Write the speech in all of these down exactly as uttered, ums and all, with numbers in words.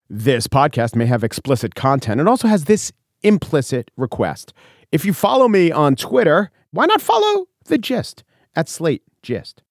This podcast may have explicit content. It also has this implicit request. If you follow me on Twitter, why not follow The Gist at Slate Gist?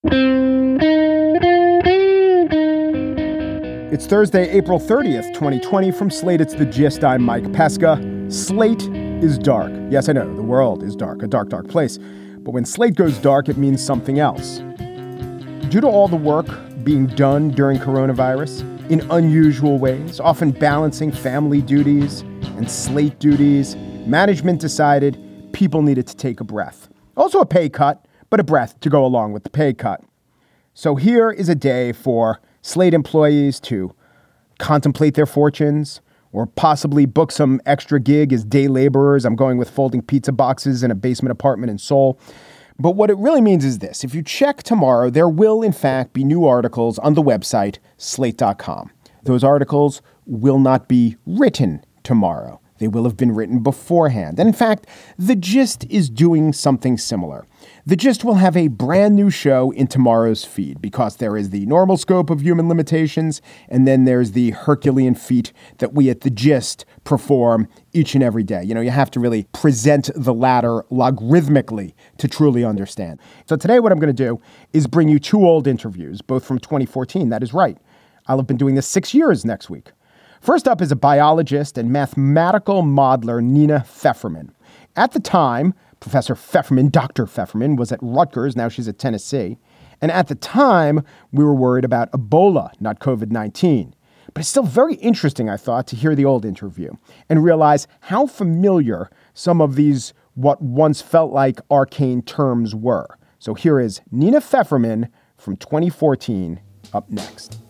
It's Thursday, April thirtieth, twenty twenty. From Slate, it's The Gist. I'm Mike Pesca. Slate is dark. Yes, I know, the world is dark, a dark, dark place. But when Slate goes dark, it means something else. Due to all the work being done during coronavirus in unusual ways, often balancing family duties and Slate duties, management decided people needed to take a breath. Also a pay cut, but a breath to go along with the pay cut. So here is a day for Slate employees to contemplate their fortunes or possibly book some extra gig as day laborers. I'm going with folding pizza boxes in a basement apartment in Seoul. But what it really means is this. If you check tomorrow, there will, in fact, be new articles on the website, slate dot com. Those articles will not be written tomorrow. They will have been written beforehand. And in fact, The Gist is doing something similar. The Gist will have a brand new show in tomorrow's feed because there is the normal scope of human limitations, and then there's the Herculean feat that we at The Gist perform each and every day. You know, you have to really present the latter logarithmically to truly understand. So today what I'm going to do is bring you two old interviews, both from twenty fourteen. That is right. I'll have been doing this six years next week. First up is a biologist and mathematical modeler, Nina Pfefferman. At the time, Professor Pfefferman, Doctor Pfefferman, was at Rutgers. Now she's at Tennessee. And at the time, we were worried about Ebola, not covid nineteen. But it's still very interesting, I thought, to hear the old interview and realize how familiar some of these what once felt like arcane terms were. So here is Nina Pfefferman from twenty fourteen up next.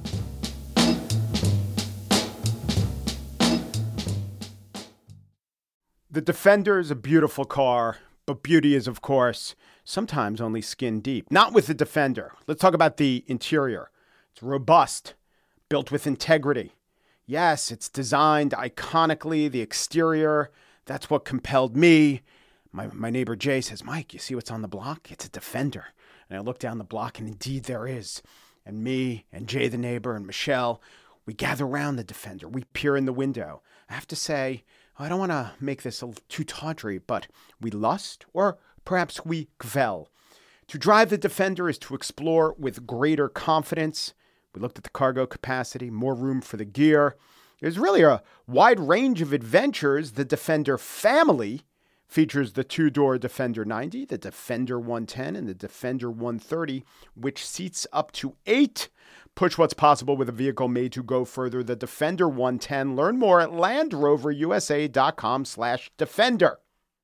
The Defender is a beautiful car, but beauty is, of course, sometimes only skin deep. Not with the Defender. Let's talk about the interior. It's robust, built with integrity. Yes, it's designed iconically. The exterior, that's what compelled me. My, my neighbor Jay says, Mike, you see what's on the block? It's a Defender. And I look down the block, and indeed there is. And me and Jay, the neighbor, and Michelle, we gather around the Defender. We peer in the window. I have to say, I don't want to make this too tawdry, but we lust, or perhaps we gvel. To drive the Defender is to explore with greater confidence. We looked at the cargo capacity, more room for the gear. There's really a wide range of adventures. The Defender family features the two-door Defender ninety, the Defender one ten, and the Defender one thirty, which seats up to eight. Push what's possible with a vehicle made to go further. The Defender one ten. Learn more at LandRoverUSA.com slash Defender.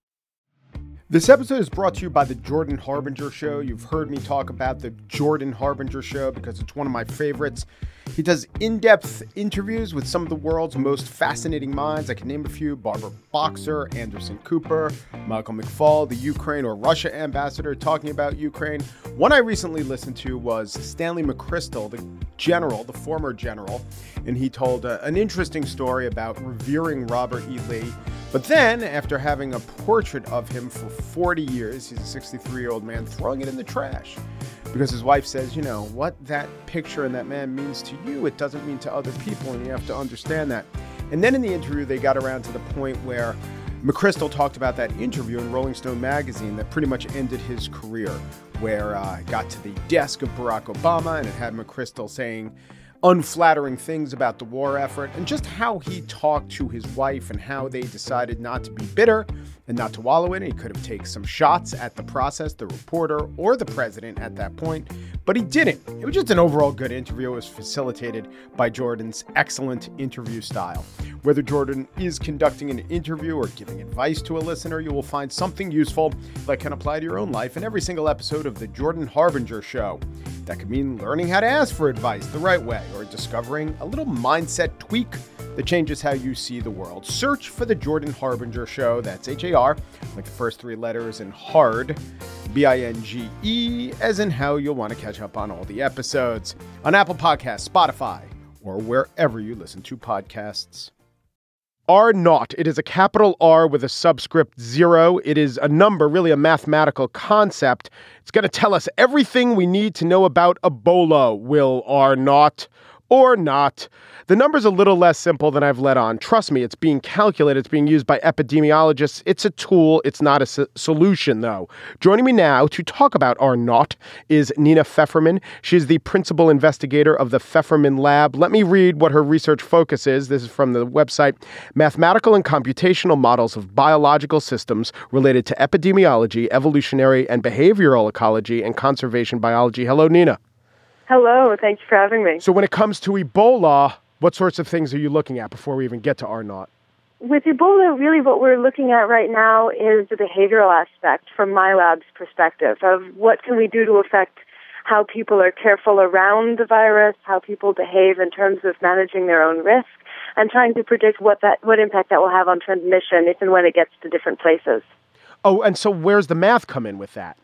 This episode is brought to you by the Jordan Harbinger Show. You've heard me talk about the Jordan Harbinger Show because it's one of my favorites. He does in-depth interviews with some of the world's most fascinating minds. I can name a few: Barbara Boxer, Anderson Cooper, Michael McFaul, the Ukraine or Russia ambassador talking about Ukraine. One I recently listened to was Stanley McChrystal, the general, the former general, and he told uh, an interesting story about revering Robert E. Lee. But then, after having a portrait of him for forty years, he's a sixty-three-year-old man, throwing it in the trash. Because his wife says, you know, what that picture and that man means to you, it doesn't mean to other people, and you have to understand that. And then in the interview, they got around to the point where McChrystal talked about that interview in Rolling Stone magazine that pretty much ended his career, where uh, it got to the desk of Barack Obama, and it had McChrystal saying unflattering things about the war effort, and just how he talked to his wife and how they decided not to be bitter and not to wallow in it. He could have taken some shots at the process, the reporter, or the president at that point, but he didn't. It was just an overall good interview. It was facilitated by Jordan's excellent interview style. Whether Jordan is conducting an interview or giving advice to a listener, you will find something useful that can apply to your own life in every single episode of the Jordan Harbinger Show. That could mean learning how to ask for advice the right way, or discovering a little mindset tweak that changes how you see the world. Search for the Jordan Harbinger Show. That's H A R, like the first three letters, and hard, B I N G E, as in how you'll want to catch up on all the episodes on Apple Podcasts, Spotify, or wherever you listen to podcasts. R naught. It is a capital R with a subscript zero. It is a number, really a mathematical concept. It's going to tell us everything we need to know about Ebola. Will R naught or not. The number's a little less simple than I've let on. Trust me, it's being calculated. It's being used by epidemiologists. It's a tool. It's not a so- solution, though. Joining me now to talk about R naught is Nina Pfefferman. She's the principal investigator of the Pfefferman Lab. Let me read what her research focus is. This is from the website Mathematical and Computational Models of Biological Systems Related to Epidemiology, Evolutionary and Behavioral Ecology, and Conservation Biology. Hello, Nina. Hello. Thanks for having me. So when it comes to Ebola, what sorts of things are you looking at before we even get to R naught? With Ebola, really what we're looking at right now is the behavioral aspect from my lab's perspective of what can we do to affect how people are careful around the virus, how people behave in terms of managing their own risk, and trying to predict what that what impact that will have on transmission if and when it gets to different places. Oh, and so where's the math come in with that?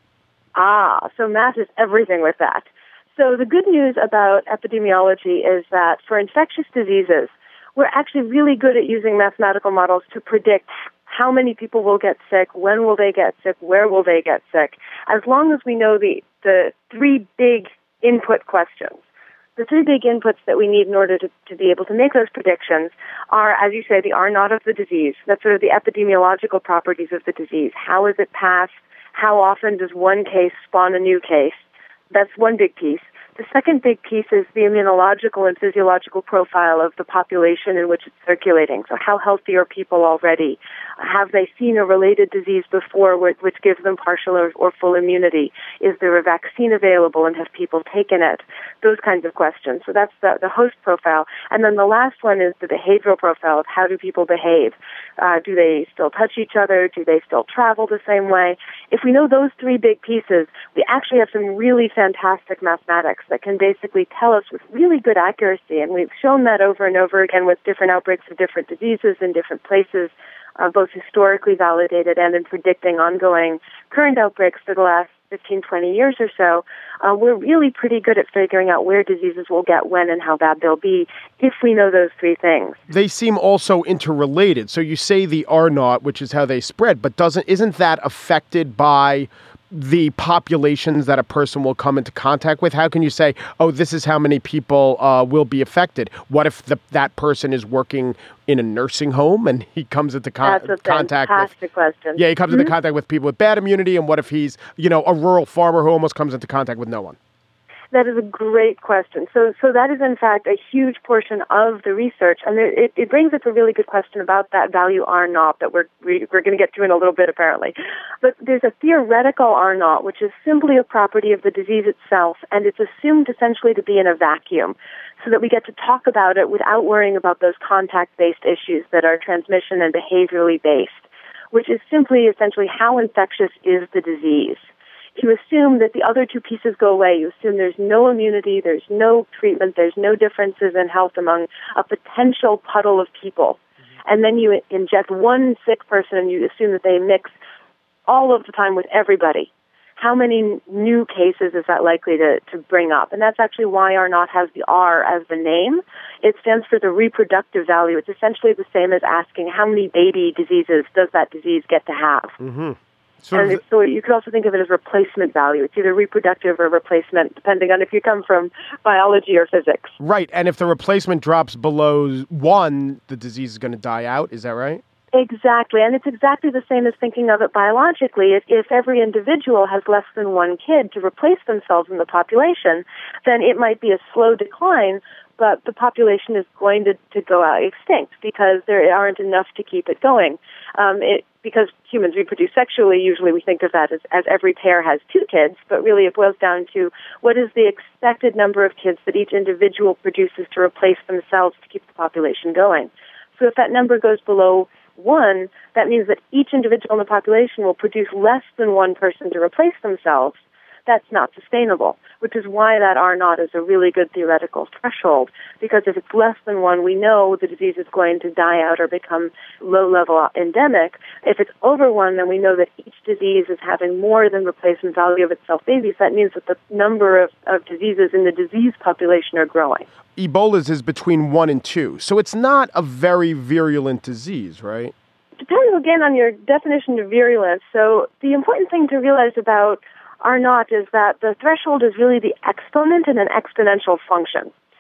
Ah, so math is everything with that. So the good news about epidemiology is that for infectious diseases, we're actually really good at using mathematical models to predict how many people will get sick, when will they get sick, where will they get sick, as long as we know the, the three big input questions. The three big inputs that we need in order to, to be able to make those predictions are, as you say, the R naught of the disease. That's sort of the epidemiological properties of the disease. How is it passed? How often does one case spawn a new case? That's one big piece. The second big piece is the immunological and physiological profile of the population in which it's circulating. So how healthy are people already? Have they seen a related disease before which gives them partial or, or full immunity? Is there a vaccine available and have people taken it? Those kinds of questions. So that's the, the host profile. And then the last one is the behavioral profile of how do people behave? Uh, do they still touch each other? Do they still travel the same way? If we know those three big pieces, we actually have some really fantastic mathematics that can basically tell us with really good accuracy, and we've shown that over and over again with different outbreaks of different diseases in different places, uh, both historically validated and in predicting ongoing current outbreaks for the last fifteen, twenty years or so. Uh, we're really pretty good at figuring out where diseases will get when and how bad they'll be if we know those three things. They seem also interrelated. So you say the R naught, which is how they spread, but doesn't isn't that affected by the populations that a person will come into contact with? How can you say, oh, this is how many people uh, will be affected? What if the, that person is working in a nursing home and he comes into con- That's a contact fantastic with... question. Yeah, he comes mm-hmm. into contact with people with bad immunity. And what if he's, you know, a rural farmer who almost comes into contact with no one? That is a great question. So, so that is in fact a huge portion of the research, and it, it brings up a really good question about that value R naught that we're we're going to get to in a little bit, apparently. But there's a theoretical R naught, which is simply a property of the disease itself, and it's assumed essentially to be in a vacuum, so that we get to talk about it without worrying about those contact-based issues that are transmission and behaviorally based, which is simply essentially how infectious is the disease. You assume that the other two pieces go away. You assume there's no immunity, there's no treatment, there's no differences in health among a potential puddle of people. Mm-hmm. And then you inject one sick person and you assume that they mix all of the time with everybody. How many new cases is that likely to, to bring up? And that's actually why R naught has the R as the name. It stands for the reproductive value. It's essentially the same as asking how many baby diseases does that disease get to have? Mm-hmm. Sort and it's, so you could also think of it as replacement value. It's either reproductive or replacement, depending on if you come from biology or physics. Right. And if the replacement drops below one, the disease is going to die out. Is that right? Exactly. And it's exactly the same as thinking of it biologically. If, if every individual has less than one kid to replace themselves in the population, then it might be a slow decline, but the population is going to, to go out extinct because there aren't enough to keep it going. Um, it, because humans reproduce sexually, usually we think of that as, as every pair has two kids, but really it boils down to what is the expected number of kids that each individual produces to replace themselves to keep the population going. So if that number goes below one, that means that each individual in the population will produce less than one person to replace themselves. That's not sustainable, which is why that R naught is a really good theoretical threshold, because if it's less than one, we know the disease is going to die out or become low-level endemic. If it's over one, then we know that each disease is having more than replacement value of itself babies. That means that the number of, of diseases in the disease population are growing. Ebola's is between one and two, so it's not a very virulent disease, right? Depending, again, on your definition of virulence. So the important thing to realize about R naught is that the threshold is really the exponent in an exponential function.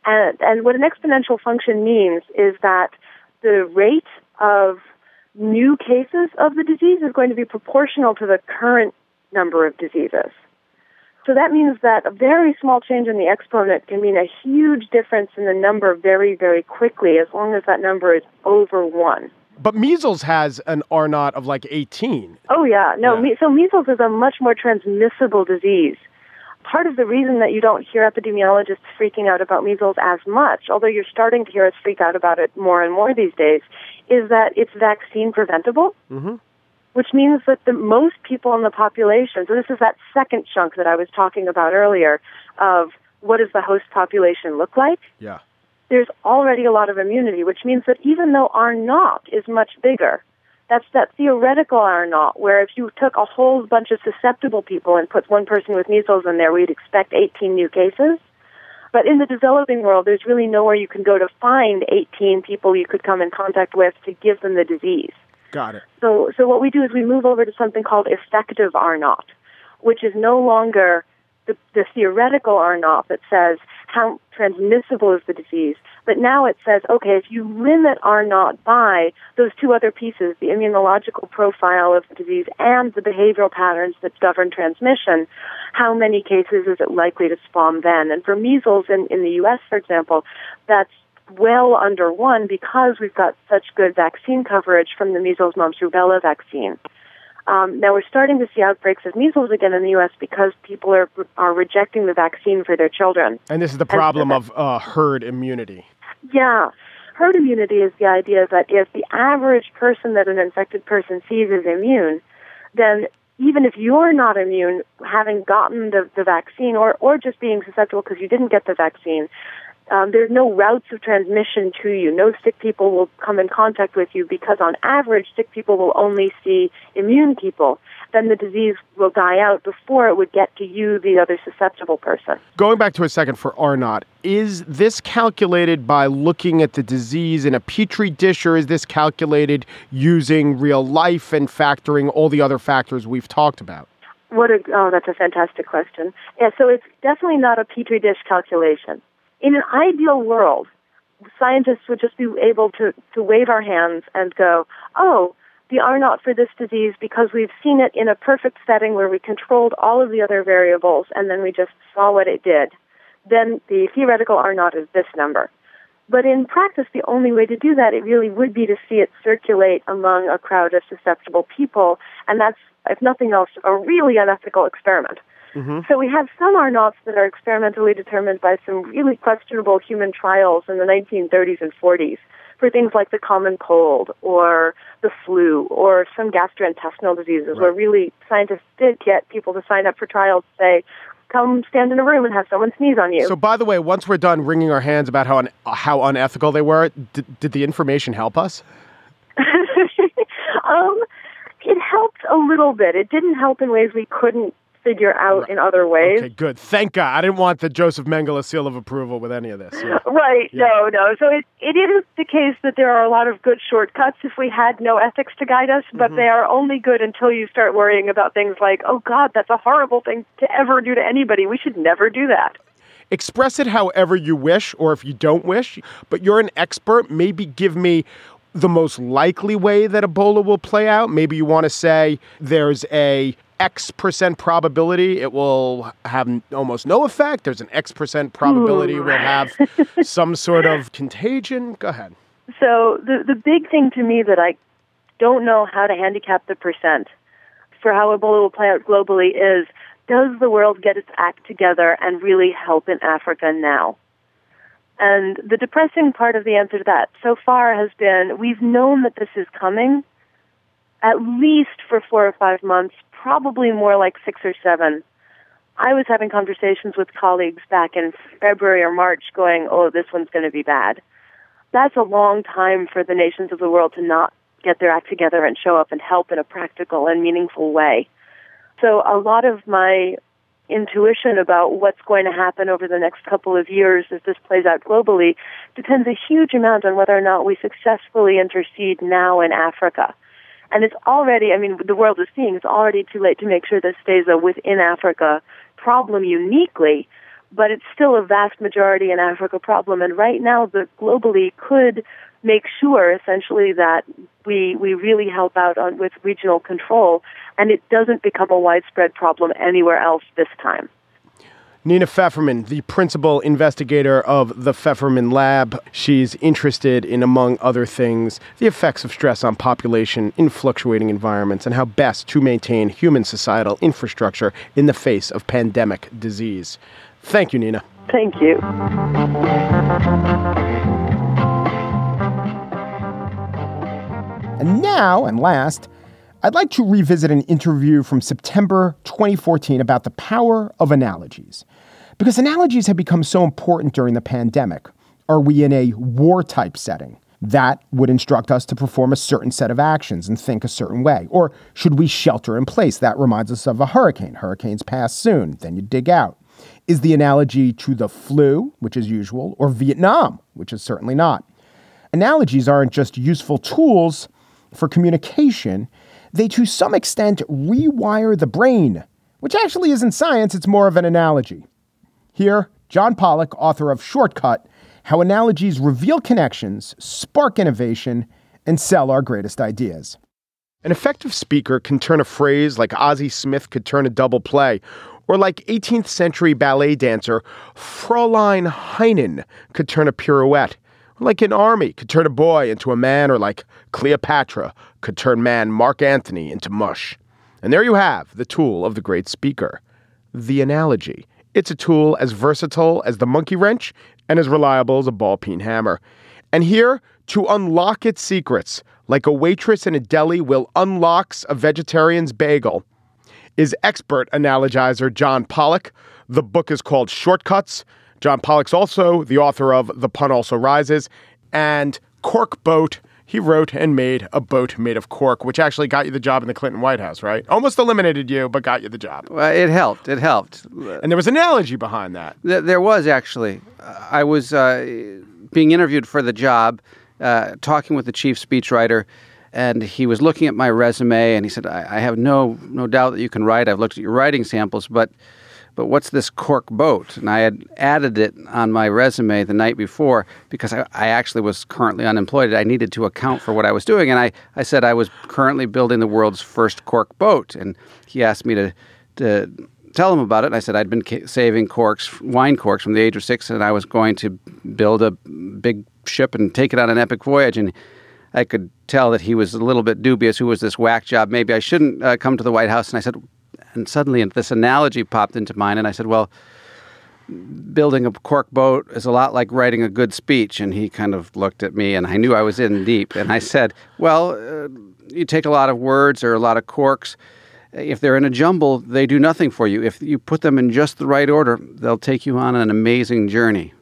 And, and what an exponential function means is that the rate of new cases of the disease is going to be proportional to the current number of diseases. So that means that a very small change in the exponent can mean a huge difference in the number very, very quickly, as long as that number is over one. But measles has an R naught of like eighteen. Oh, yeah. No, Yeah. Me- so measles is a much more transmissible disease. Part of the reason that you don't hear epidemiologists freaking out about measles as much, although you're starting to hear us freak out about it more and more these days, is that it's vaccine preventable, Mm-hmm. which means that the most people in the population, so this is that second chunk that I was talking about earlier of what does the host population look like? Yeah. There's already a lot of immunity, which means that even though R naught is much bigger, that's that theoretical R naught, where if you took a whole bunch of susceptible people and put one person with measles in there, we'd expect eighteen new cases. But in the developing world, there's really nowhere you can go to find eighteen people you could come in contact with to give them the disease. Got it. So, so what we do is we move over to something called effective R naught, which is no longer the, the theoretical R naught that says how transmissible is the disease, but now it says, okay, if you limit R naught by those two other pieces, the immunological profile of the disease and the behavioral patterns that govern transmission, how many cases is it likely to spawn then? And for measles in, in the U S, for example, that's well under one because we've got such good vaccine coverage from the measles, mumps, rubella vaccine. Um, now we're starting to see outbreaks of measles again in the U S because people are are rejecting the vaccine for their children. And this is the problem of uh, herd immunity. Yeah. Herd immunity is the idea that if the average person that an infected person sees is immune, then even if you're not immune, having gotten the, the vaccine or, or just being susceptible because you didn't get the vaccine, Um, there's no routes of transmission to you. No sick people will come in contact with you because on average, sick people will only see immune people. Then the disease will die out before it would get to you, the other susceptible person. Going back to a second for R naught, is this calculated by looking at the disease in a petri dish, or is this calculated using real life and factoring all the other factors we've talked about? What a, oh, that's a fantastic question. Yeah, so it's definitely not a petri dish calculation. In an ideal world, scientists would just be able to, to wave our hands and go, oh, the R naught for this disease, because we've seen it in a perfect setting where we controlled all of the other variables and then we just saw what it did, then the theoretical R naught is this number. But in practice, the only way to do that, it really would be to see it circulate among a crowd of susceptible people, and that's, if nothing else, a really unethical experiment. Mm-hmm. So we have some R naughts that are experimentally determined by some really questionable human trials in the nineteen thirties and forties for things like the common cold or the flu or some gastrointestinal diseases, right, where really scientists did get people to sign up for trials to say, come stand in a room and have someone sneeze on you. So, by the way, once we're done wringing our hands about how un- how unethical they were, did, did the information help us? um, it helped a little bit. It didn't help in ways we couldn't figure out right. in other ways. Okay, good. Thank God. I didn't want the Joseph Mengele seal of approval with any of this. Yeah. Right. Yeah. No, no. So it, it is the case that there are a lot of good shortcuts if we had no ethics to guide us, but mm-hmm. they are only good until you start worrying about things like, oh, God, that's a horrible thing to ever do to anybody. We should never do that. Express it however you wish, or if you don't wish, but you're an expert. Maybe give me the most likely way that Ebola will play out. Maybe you want to say there's a X percent probability it will have almost no effect. There's an X percent probability Ooh. We'll have some sort of contagion. Go ahead. So the, the big thing to me that I don't know how to handicap the percent for how Ebola will play out globally is, does the world get its act together and really help in Africa now? And the depressing part of the answer to that so far has been we've known that this is coming at least for four or five months, probably more like six or seven. I was having conversations with colleagues back in February or March going, oh, this one's going to be bad. That's a long time for the nations of the world to not get their act together and show up and help in a practical and meaningful way. So a lot of my intuition about what's going to happen over the next couple of years as this plays out globally depends a huge amount on whether or not we successfully intercede now in Africa. And it's already, I mean, the world is seeing it's already too late to make sure this stays a within Africa problem uniquely, but it's still a vast majority in Africa problem. And right now, the globally could make sure, essentially, that we we really help out on with regional control, and it doesn't become a widespread problem anywhere else this time. Nina Pfefferman, the principal investigator of the Pfefferman Lab. She's interested in, among other things, the effects of stress on population in fluctuating environments and how best to maintain human societal infrastructure in the face of pandemic disease. Thank you, Nina. Thank you. And now, and last, I'd like to revisit an interview from September twenty fourteen about the power of analogies. Because analogies have become so important during the pandemic. Are we in a war-type setting? That would instruct us to perform a certain set of actions and think a certain way. Or should we shelter in place? That reminds us of a hurricane. Hurricanes pass soon, then you dig out. Is the analogy to the flu, which is usual, or Vietnam, which is certainly not? Analogies aren't just useful tools for communication. They, to some extent, rewire the brain, which actually isn't science. It's more of an analogy. Here, John Pollock, author of Shortcut, How Analogies Reveal Connections, Spark Innovation, and Sell Our Greatest Ideas. An effective speaker can turn a phrase like Ozzie Smith could turn a double play, or like eighteenth century ballet dancer Fräulein Heinen could turn a pirouette. Like an army could turn a boy into a man, or like Cleopatra could turn man Mark Antony into mush. And there you have the tool of the great speaker, the analogy. It's a tool as versatile as the monkey wrench and as reliable as a ball-peen hammer. And here, to unlock its secrets, like a waitress in a deli will unlocks a vegetarian's bagel, is expert analogizer John Pollock. The book is called Shortcuts. John Pollock's also the author of The Pun Also Rises and Cork Boat. He wrote and made a boat made of cork, which actually got you the job in the Clinton White House, right? Almost eliminated you, but got you the job. Well, it helped. It helped. And there was an analogy behind that. There was, actually. I was uh, being interviewed for the job, uh, talking with the chief speechwriter, and he was looking at my resume, and he said, I, I have no no doubt that you can write. I've looked at your writing samples, but but what's this cork boat? And I had added it on my resume the night before because I, I actually was currently unemployed. I needed to account for what I was doing. And I, I said I was currently building the world's first cork boat. And he asked me to, to tell him about it. And I said I'd been ca- saving corks, wine corks from the age of six, and I was going to build a big ship and take it on an epic voyage. And I could tell that he was a little bit dubious. Who was this whack job? Maybe I shouldn't uh, come to the White House. And I said, and suddenly this analogy popped into mind, and I said, well, building a cork boat is a lot like writing a good speech. And he kind of looked at me, and I knew I was in deep. And I said, well, uh, you take a lot of words or a lot of corks. If they're in a jumble, they do nothing for you. If you put them in just the right order, they'll take you on an amazing journey.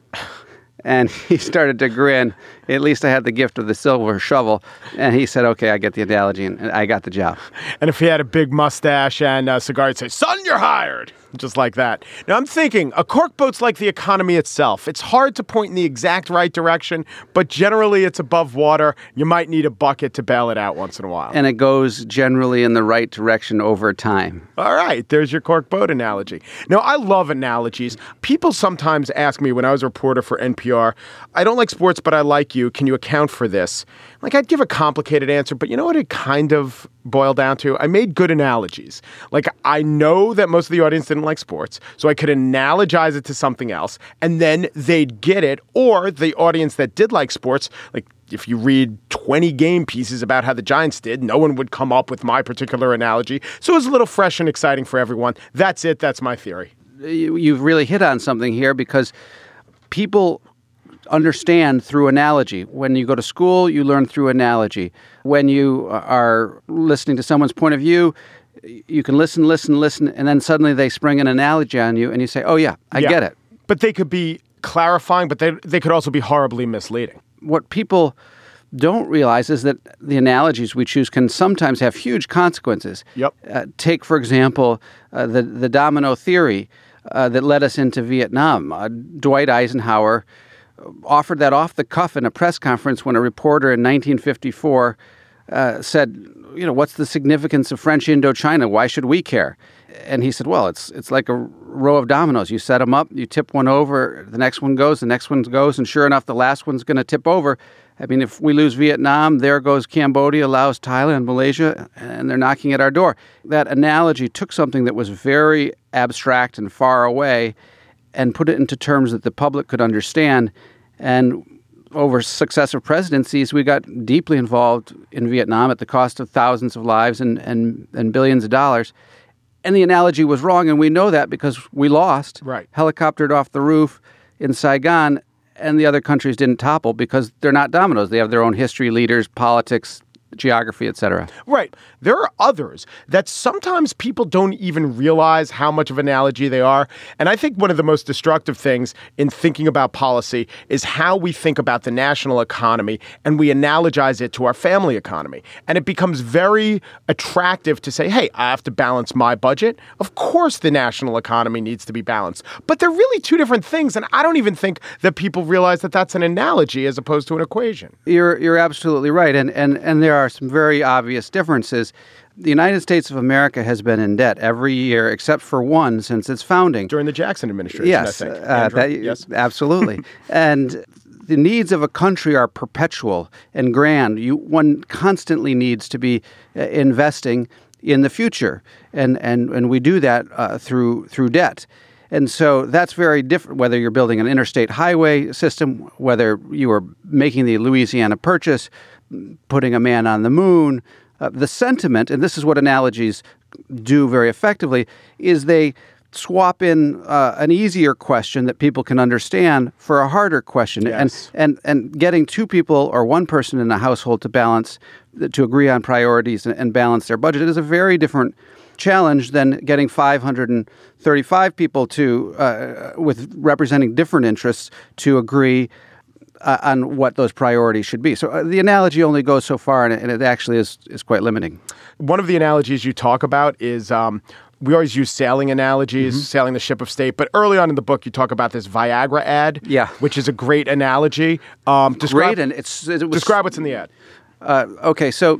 And he started to grin. At least I had the gift of the silver shovel. And he said, okay, I get the analogy, and I got the job. And if he had a big mustache and a cigar, he'd say, son, you're hired. Just like that. Now, I'm thinking a cork boat's like the economy itself. It's hard to point in the exact right direction, but generally it's above water. You might need a bucket to bail it out once in a while. And it goes generally in the right direction over time. All right. There's your cork boat analogy. Now, I love analogies. People sometimes ask me when I was a reporter for N P R, I don't like sports, but I like you. Can you account for this? Like, I'd give a complicated answer, but you know what it kind of boiled down to? I made good analogies. Like, I know that most of the audience didn't like sports, so I could analogize it to something else, and then they'd get it. Or the audience that did like sports, like if you read twenty game pieces about how the Giants did, no one would come up with my particular analogy. So it was a little fresh and exciting for everyone. That's it. That's my theory. You've really hit on something here, because people understand through analogy. When you go to school, you learn through analogy. When you are listening to someone's point of view, you can listen, listen, listen, and then suddenly they spring an analogy on you, and you say, oh, yeah, I yeah. get it. But they could be clarifying, but they they could also be horribly misleading. What people don't realize is that the analogies we choose can sometimes have huge consequences. Yep. Uh, take, for example, uh, the, the domino theory uh, that led us into Vietnam. Uh, Dwight Eisenhower offered that off the cuff in a press conference when a reporter in nineteen fifty-four uh, said, you know, what's the significance of French Indochina? Why should we care? And he said, well, it's it's like a row of dominoes. You set them up, you tip one over, the next one goes, the next one goes, and sure enough, the last one's going to tip over. I mean, if we lose Vietnam, there goes Cambodia, Laos, Thailand, Malaysia, and they're knocking at our door. That analogy took something that was very abstract and far away and put it into terms that the public could understand. And over successive presidencies, we got deeply involved in Vietnam at the cost of thousands of lives and, and, and billions of dollars. And the analogy was wrong, and we know that because we lost, right. helicoptered off the roof in Saigon, and the other countries didn't topple because they're not dominoes. They have their own history, leaders, politics, geography, et cetera. Right. There are others that sometimes people don't even realize how much of an analogy they are. And I think one of the most destructive things in thinking about policy is how we think about the national economy and we analogize it to our family economy. And it becomes very attractive to say, hey, I have to balance my budget. Of course, the national economy needs to be balanced. But they're really two different things. And I don't even think that people realize that that's an analogy as opposed to an equation. You're you're absolutely right. And and, and there are some very obvious differences. The United States of America has been in debt every year except for one since its founding. During the Jackson administration, yes, I think. Uh, that, yes, absolutely. And the needs of a country are perpetual and grand. You, one constantly needs to be uh, investing in the future, and and and we do that uh, through through debt. And so that's very different, whether you're building an interstate highway system, whether you are making the Louisiana Purchase, putting a man on the moon. Uh, the sentiment, and this is what analogies do very effectively, is they swap in uh, an easier question that people can understand for a harder question. Yes. And, and and getting two people or one person in a household to balance, to agree on priorities and, and balance their budget is a very different challenge than getting five hundred thirty-five people to, uh, with representing different interests, to agree Uh, on what those priorities should be. So uh, the analogy only goes so far, and it, and it actually is is quite limiting. One of the analogies you talk about is um, we always use sailing analogies, mm-hmm. sailing the ship of state. But early on in the book, you talk about this Viagra ad, yeah. which is a great analogy. Um, describe, great, and it's it was, describe what's in the ad. Uh, okay, so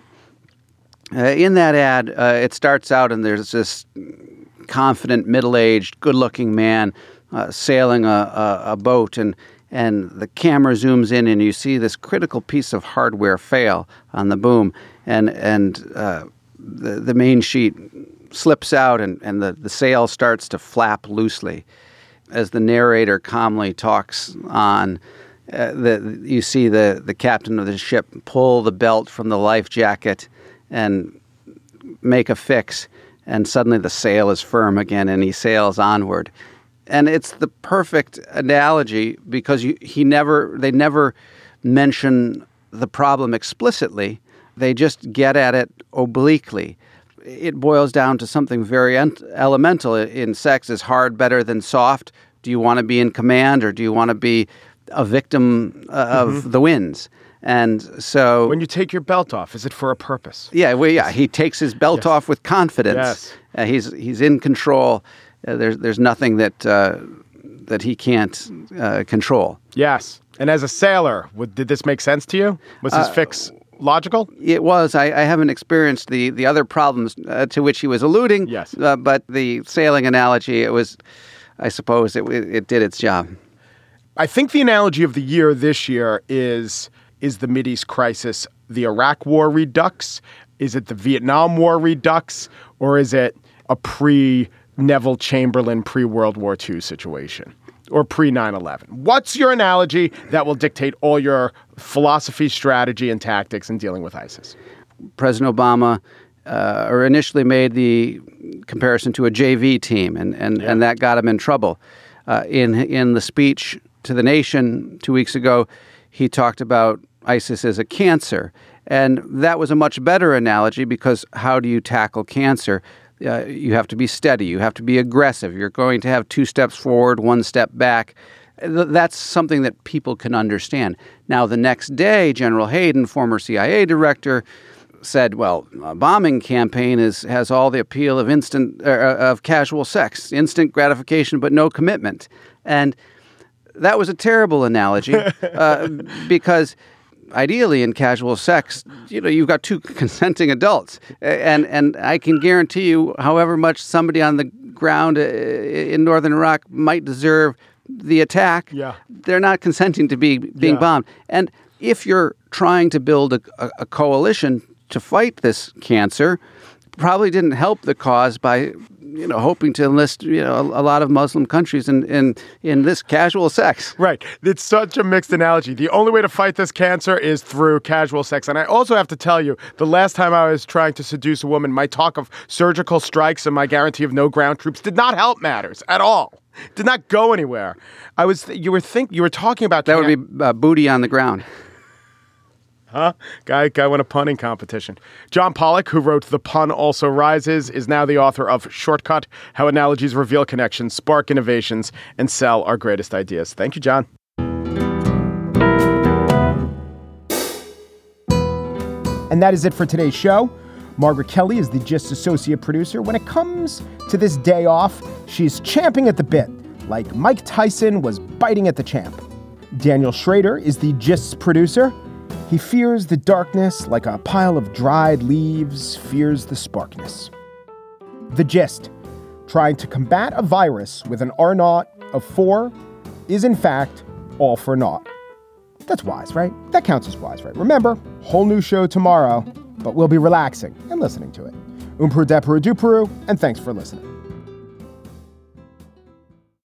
uh, in that ad, uh, it starts out, and there's this confident, middle-aged, good-looking man uh, sailing a, a, a boat, and And the camera zooms in, and you see this critical piece of hardware fail on the boom, and and uh, the the main sheet slips out, and, and the, the sail starts to flap loosely. As the narrator calmly talks on, uh, the, you see the, the captain of the ship pull the belt from the life jacket and make a fix, and suddenly the sail is firm again, and he sails onward. And it's the perfect analogy because you, he never, they never mention the problem explicitly. They just get at it obliquely. It boils down to something very elemental in sex. Is hard better than soft? Do you want to be in command, or do you want to be a victim uh, of mm-hmm. the winds? And so, when you take your belt off, is it for a purpose? Yeah, well, yeah. He takes his belt yes. off with confidence. Yes. Uh, he's he's in control. Uh, there's there's nothing that uh, that he can't uh, control. Yes. And as a sailor, would, did this make sense to you? Was his uh, fix logical? It was. I, I haven't experienced the, the other problems uh, to which he was alluding. Yes. Uh, but the sailing analogy, it was, I suppose, it, it did its job. I think the analogy of the year this year is is the Mideast crisis, the Iraq War redux? Is it the Vietnam War redux? Or is it a pre- Neville Chamberlain pre-World War Two situation or pre nine eleven? What's your analogy that will dictate all your philosophy, strategy, and tactics in dealing with ISIS? President Obama uh, or initially made the comparison to a J V team, and, and, yeah. and that got him in trouble. Uh, in, in the speech to the nation two weeks ago, he talked about ISIS as a cancer. And that was a much better analogy because how do you tackle cancer? Uh, you have to be steady. You have to be aggressive. You're going to have two steps forward, one step back. Th- that's something that people can understand. Now, the next day, General Hayden, former C I A director, said, well, a bombing campaign is has all the appeal of instant uh, of casual sex, instant gratification, but no commitment. And that was a terrible analogy uh, because ideally in casual sex, you know, you've got two consenting adults. And and I can guarantee you, however much somebody on the ground in northern Iraq might deserve the attack, yeah. they're not consenting to be being yeah. bombed. And if you're trying to build a, a, a coalition to fight this cancer, probably didn't help the cause by, you know, hoping to enlist, you know, a, a lot of Muslim countries in, in, in this casual sex. Right. It's such a mixed analogy. The only way to fight this cancer is through casual sex. And I also have to tell you, the last time I was trying to seduce a woman, my talk of surgical strikes and my guarantee of no ground troops did not help matters at all. Did not go anywhere. I was, you were think, you were talking about that can- would be uh, booty on the ground. Huh? Guy, guy won a punning competition. John Pollock, who wrote The Pun Also Rises, is now the author of Shortcut, How Analogies Reveal Connections, Spark Innovations, and Sell Our Greatest Ideas. Thank you, John. And that is it for today's show. Margaret Kelly is the Gist associate producer. When it comes to this day off, she's champing at the bit, like Mike Tyson was biting at the champ. Daniel Schrader is the Gist producer. He fears the darkness like a pile of dried leaves fears the sparkness. The Gist, trying to combat a virus with an R naught of four, is in fact all for naught. That's wise, right? That counts as wise, right? Remember, whole new show tomorrow, but we'll be relaxing and listening to it. Umpru Depru Dupru, and thanks for listening.